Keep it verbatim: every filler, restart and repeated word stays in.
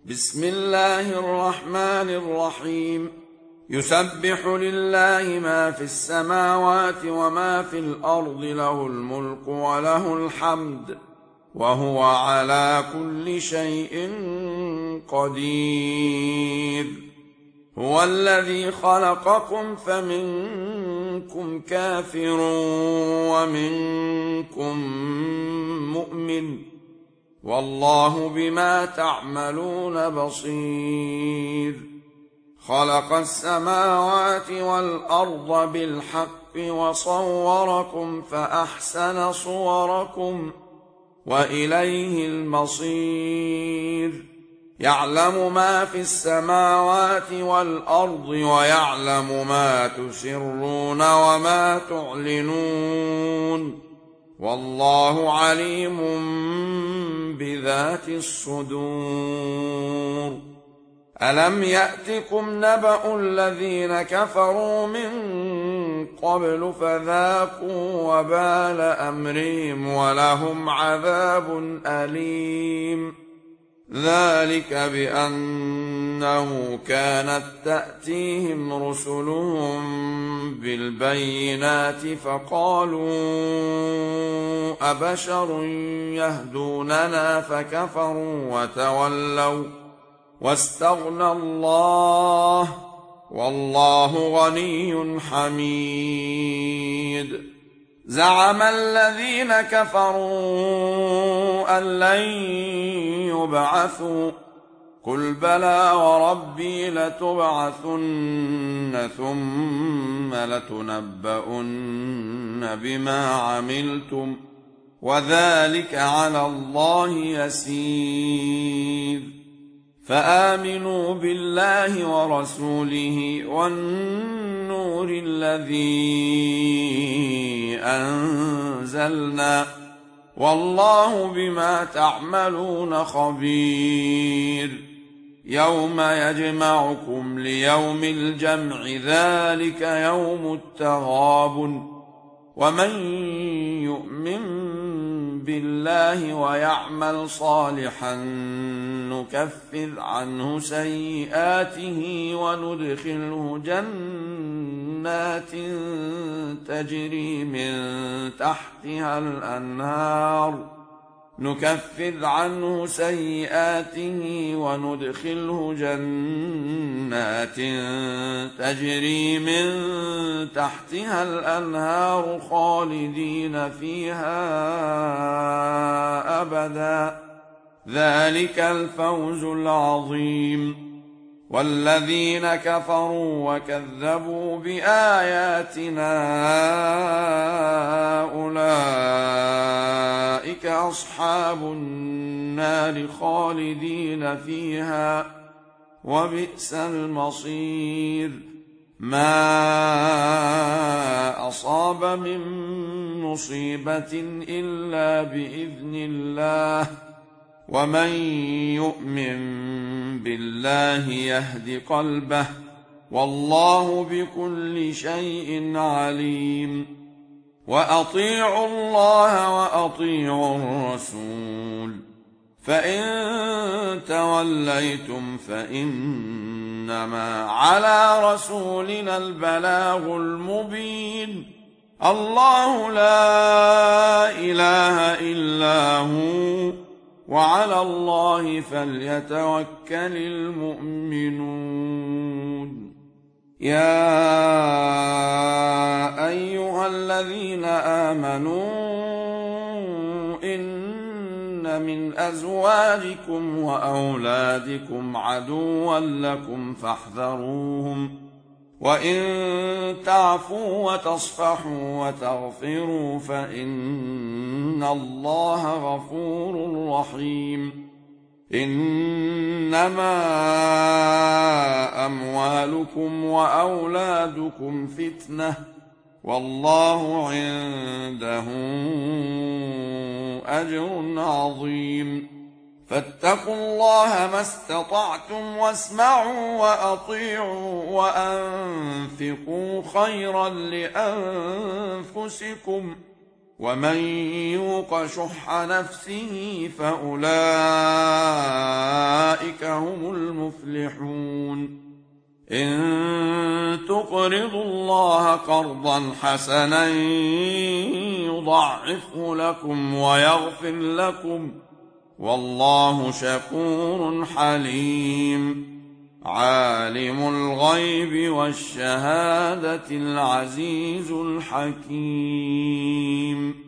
بسم الله الرحمن الرحيم يسبح لله ما في السماوات وما في الأرض له الملك وله الحمد وهو على كل شيء قدير هو الذي خلقكم فمنكم كافر ومنكم مؤمن والله بما تعملون بصير خلق السماوات والأرض بالحق وصوركم فأحسن صوركم وإليه المصير يعلم ما في السماوات والأرض ويعلم ما تسرون وما تعلنون والله عليم بذات الصدور ألم يأتكم نبأ الذين كفروا من قبل فذاقوا وبال أمرهم ولهم عذاب أليم ذلك بأنه كانت تأتيهم رسلهم بالبينات فقالوا أبشر يهدوننا فكفروا وتولوا واستغنى الله والله غني حميد زعم الذين كفروا أن لن يبعثوا قل بلى وربي لتبعثن ثم لتنبؤن بما عملتم وذلك على الله يسير فآمنوا بالله ورسوله والنور الذي أنزلنا والله بما تعملون خبير يوم يجمعكم ليوم الجمع ذلك يوم التغابن ومن يؤمن بالله ويعمل صالحا نكفر عنه سيئاته وندخله جنات تجري من تحتها الأنهار نكفر عنه سيئاته وندخله جنات تجري من تحتها الأنهار خالدين فيها أبدا ذلك الفوز العظيم والذين كفروا وكذبوا بآياتنا أولئك أصحاب النار خالدين فيها وبئس المصير ما أصاب من مصيبة إلا بإذن الله ومن يؤمن بالله يهد قلبه والله بكل شيء عليم وأطيعوا الله وأطيعوا الرسول فإن توليتم فإنما على رسولنا البلاغ المبين الله لا إله إلا هو وعلى الله فليتوكل المؤمنون يا أيها الذين آمنوا إن من أزواجكم وأولادكم عدوا لكم فاحذروهم وإن تعفوا وتصفحوا وتغفروا فإن الله غفور رحيم إنما أموالكم وأولادكم فتنة والله عنده أجر عظيم فاتقوا الله ما استطعتم واسمعوا وأطيعوا وأنفقوا خيرا لأنفسكم ومن يوق شح نفسه فأولئك هم المفلحون إن تقرضوا الله قرضا حسنا يضعفه لكم ويغفر لكم والله شكور حليم عالم الغيب والشهادة العزيز الحكيم